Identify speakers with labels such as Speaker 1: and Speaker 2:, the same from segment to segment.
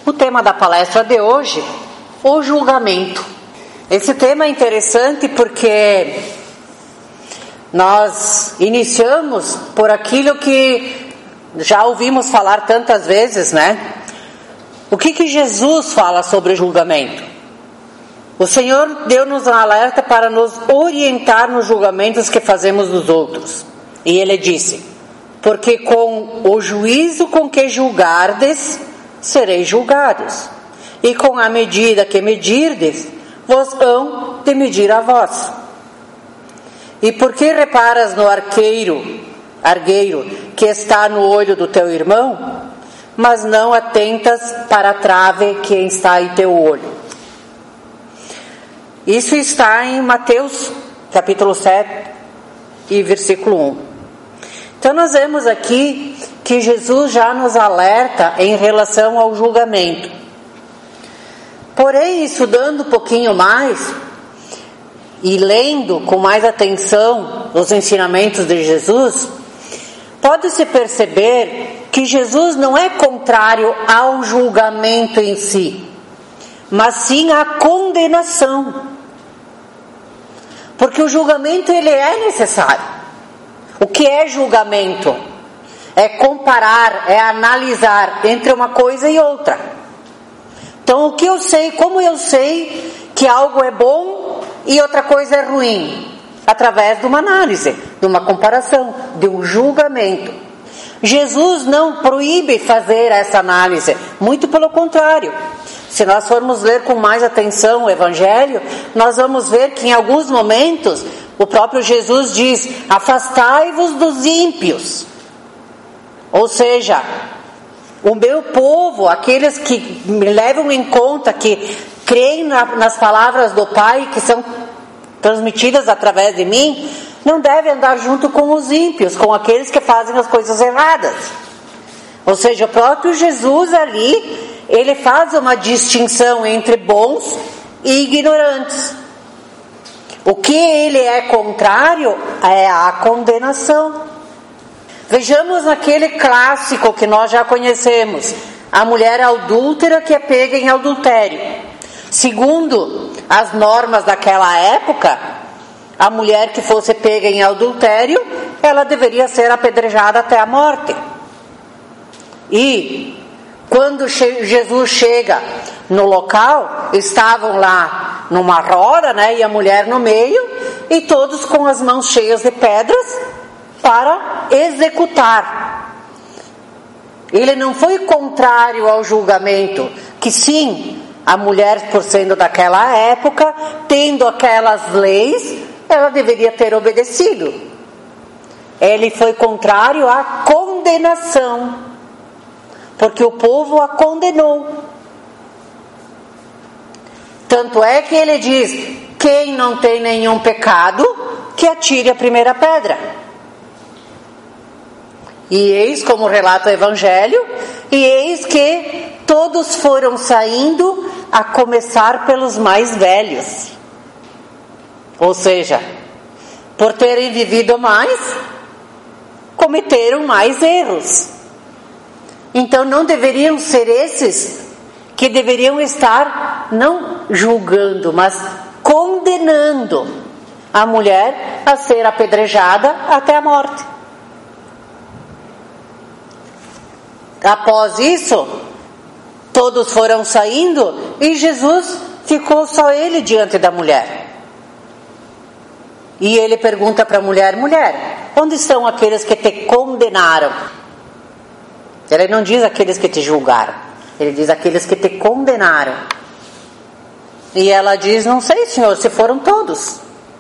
Speaker 1: O tema da palestra de hoje, o julgamento. Esse tema é interessante porque nós iniciamos por aquilo que já ouvimos falar tantas vezes, né? O que Jesus fala sobre o julgamento? O Senhor deu-nos um alerta para nos orientar nos julgamentos que fazemos dos outros. E Ele disse: porque com o juízo com que julgardes, sereis julgados, e com a medida que medirdes, vos hão de medir a vós. E por que reparas no argueiro que está no olho do teu irmão, mas não atentas para a trave que está em teu olho? Isso está em Mateus capítulo 7 e versículo 1. Então nós vemos aqui que Jesus já nos alerta em relação ao julgamento. Porém, estudando um pouquinho mais e lendo com mais atenção os ensinamentos de Jesus, pode-se perceber que Jesus não é contrário ao julgamento em si, mas sim à condenação. Porque o julgamento ele é necessário. O que é julgamento? É comparar, é analisar entre uma coisa e outra. Então, o que eu sei, como eu sei que algo é bom e outra coisa é ruim? Através de uma análise, de uma comparação, de um julgamento. Jesus não proíbe fazer essa análise, muito pelo contrário. Se nós formos ler com mais atenção o Evangelho, nós vamos ver que em alguns momentos o próprio Jesus diz: afastai-vos dos ímpios. Ou seja, o meu povo, aqueles que me levam em conta, que creem nas palavras do Pai, que são transmitidas através de mim, não devem andar junto com os ímpios, com aqueles que fazem as coisas erradas. Ou seja, o próprio Jesus ali, ele faz uma distinção entre bons e ignorantes. O que ele é contrário é a condenação. Vejamos aquele clássico que nós já conhecemos, a mulher adúltera que é pega em adultério. Segundo as normas daquela época, a mulher que fosse pega em adultério, ela deveria ser apedrejada até a morte. E quando Jesus chega no local, estavam lá numa roda, né, e a mulher no meio, e todos com as mãos cheias de pedras para executar. Ele não foi contrário ao julgamento, que sim, a mulher, por sendo daquela época, tendo aquelas leis, ela deveria ter obedecido. Ele foi contrário à condenação, porque o povo a condenou. Tanto é que ele diz: quem não tem nenhum pecado, que atire a primeira pedra. E eis, como relata o Evangelho, e eis que todos foram saindo, a começar pelos mais velhos. Ou seja, por terem vivido mais, cometeram mais erros. Então não deveriam ser esses que deveriam estar não julgando, mas condenando a mulher a ser apedrejada até a morte. Após isso, todos foram saindo e Jesus ficou só ele diante da mulher. E ele pergunta para a mulher: mulher, onde estão aqueles que te condenaram? Ele não diz aqueles que te julgaram, ele diz aqueles que te condenaram. E ela diz: não sei, Senhor, se foram todos.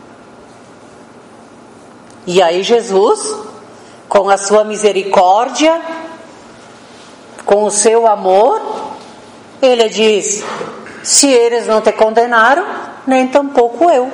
Speaker 1: E aí Jesus, com a sua misericórdia, com o seu amor, ele diz: se eles não te condenaram, nem tampouco eu.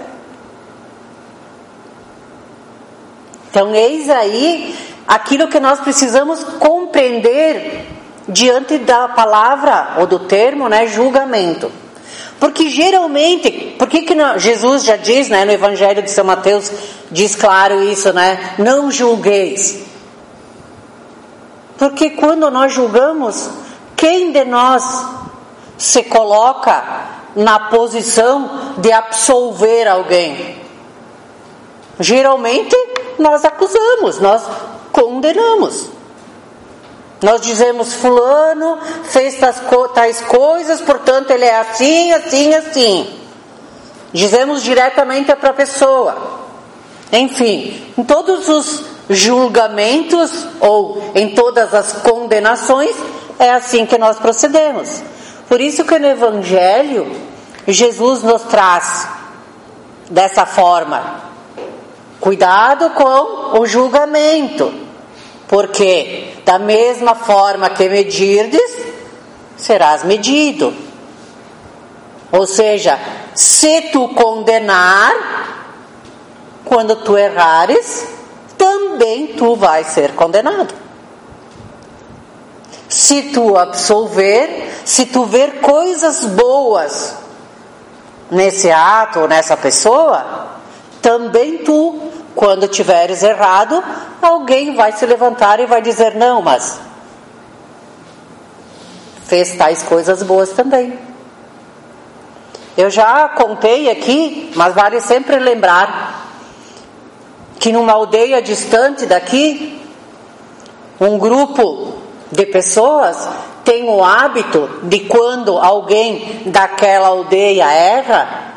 Speaker 1: Então eis aí aquilo que nós precisamos compreender diante da palavra ou do termo, né, julgamento. Porque geralmente, por que Jesus já diz, né, no Evangelho de São Mateus, diz claro isso, né, não julgueis. Porque quando nós julgamos, quem de nós se coloca na posição de absolver alguém? Geralmente nós acusamos, nós condenamos. Nós dizemos: fulano fez tais coisas, portanto ele é assim, assim, assim. Dizemos diretamente para a pessoa. Enfim, em todos os julgamentos ou em todas as condenações, é assim que nós procedemos. Por isso que no Evangelho, Jesus nos traz dessa forma: cuidado com o julgamento, porque da mesma forma que medirdes, serás medido. Ou seja, se tu condenar, quando tu errares, também tu vais ser condenado. Se tu absolver, se tu ver coisas boas nesse ato ou nessa pessoa, também tu, quando tiveres errado, alguém vai se levantar e vai dizer: não, mas fez tais coisas boas também. Eu já contei aqui, mas vale sempre lembrar, que numa aldeia distante daqui, um grupo de pessoas tem o hábito de, quando alguém daquela aldeia erra,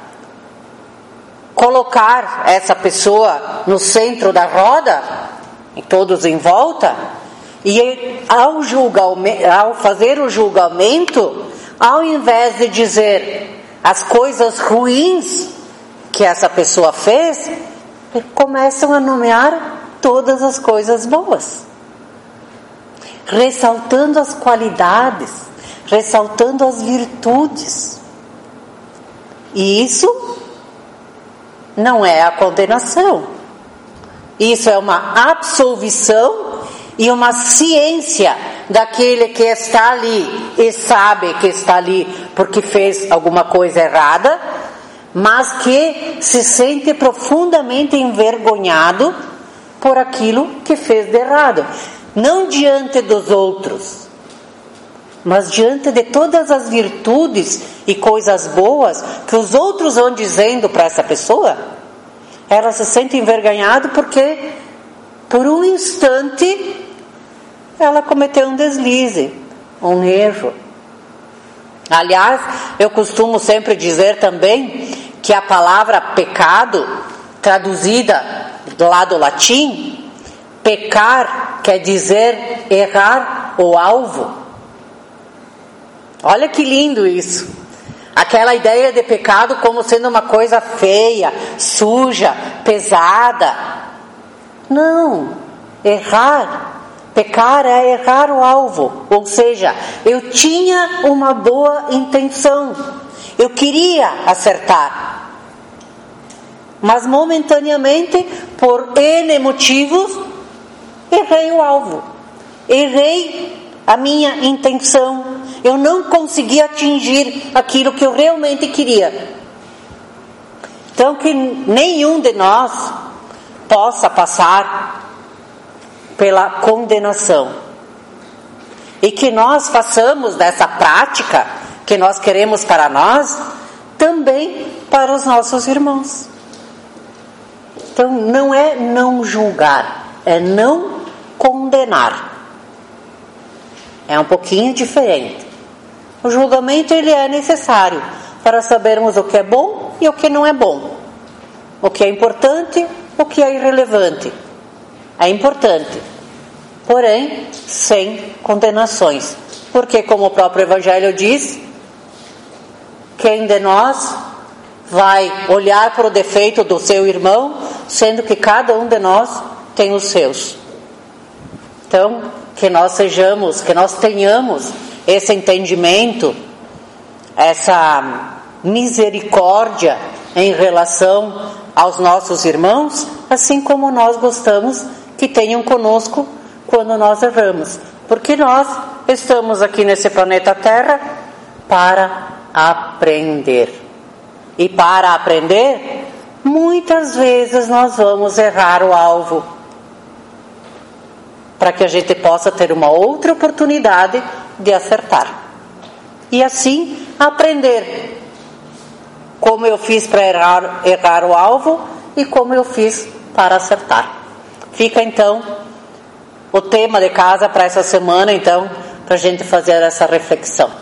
Speaker 1: colocar essa pessoa no centro da roda, e todos em volta, e ao fazer o julgamento, ao invés de dizer as coisas ruins que essa pessoa fez, começam a nomear todas as coisas boas, ressaltando as qualidades, ressaltando as virtudes. E isso não é a condenação. Isso é uma absolvição e uma ciência daquele que está ali e sabe que está ali porque fez alguma coisa errada, mas que se sente profundamente envergonhado por aquilo que fez de errado. Não diante dos outros, mas diante de todas as virtudes e coisas boas que os outros vão dizendo para essa pessoa, ela se sente envergonhada porque, por um instante, ela cometeu um deslize, um erro. Aliás, eu costumo sempre dizer também que a palavra pecado, traduzida lá do latim, pecar quer dizer errar o alvo. Olha que lindo isso. Aquela ideia de pecado como sendo uma coisa feia, suja, pesada. Não, pecar é errar o alvo. Ou seja, eu tinha uma boa intenção, eu queria acertar, mas momentaneamente, por N motivos, errei o alvo, errei a minha intenção, eu não consegui atingir aquilo que eu realmente queria. Então, que nenhum de nós possa passar pela condenação, e que nós façamos dessa prática que nós queremos para nós, também para os nossos irmãos. Então, não é não julgar, é não condenar. É um pouquinho diferente. O julgamento, ele é necessário para sabermos o que é bom e o que não é bom, o que é importante, o que é irrelevante. É importante, porém sem condenações, porque, como o próprio Evangelho diz, quem de nós vai olhar para o defeito do seu irmão, sendo que cada um de nós tem os seus? Então, que nós tenhamos esse entendimento, essa misericórdia em relação aos nossos irmãos, assim como nós gostamos que tenham conosco quando nós erramos, porque nós estamos aqui nesse planeta Terra para aprender, e para aprender, muitas vezes nós vamos errar o alvo, para que a gente possa ter uma outra oportunidade de acertar. E assim aprender como eu fiz para errar o alvo e como eu fiz para acertar. Fica então o tema de casa para essa semana, então, para a gente fazer essa reflexão.